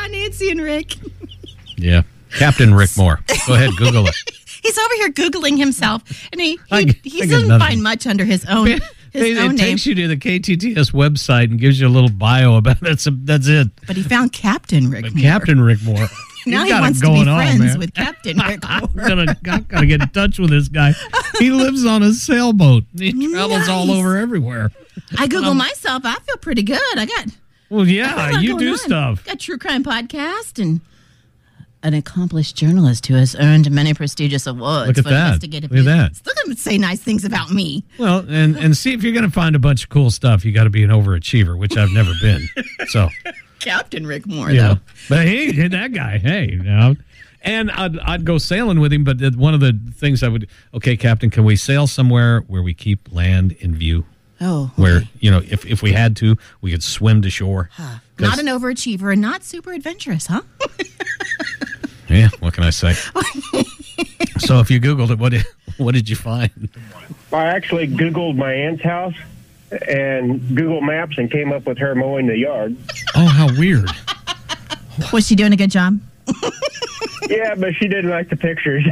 Nancy and Rick. Yeah. Captain Rick Moore. Go ahead, Google it. He's over here Googling himself, and he get doesn't nothing. find much under his own It name. takes you to the KTTS website and gives you a little bio about it. That's it. But he found Captain Rick But Moore. Captain Rick Moore. Now He's he got wants it to be going on, friends man. with Captain Rick Moore. gotta get in touch with this guy. He lives on a sailboat. He travels all Nice. over everywhere. I Google myself. I feel pretty good. Well, I got yeah, a lot you going do on. stuff. Got true crime podcast and an accomplished journalist who has earned many prestigious awards Look at for that. investigative Look at that. news. Look at him say nice things about me. Well, and see if you're going to find a bunch of cool stuff. You got to be an overachiever, which I've never been. So, Captain Rick Moore, you know. though. But hey, that guy, hey, you know. And I'd go sailing with him, but one of the things I would, okay, Captain, can we sail somewhere where we keep land in view? Oh, okay. Where, you know, if we had to, we could swim to shore. Not an overachiever and not super adventurous, huh? Yeah, what can I say? So if you Googled it, what did you find? I actually Googled my aunt's house and Google Maps and came up with her mowing the yard. Oh, how weird. Was she doing a good job? Yeah, but she didn't like the pictures.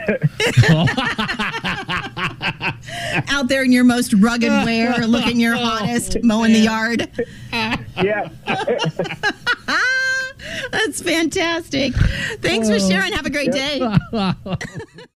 Out there in your most rugged wear, looking your hottest, mowing the yard. Yeah. That's fantastic. Thanks for sharing. Have a great day.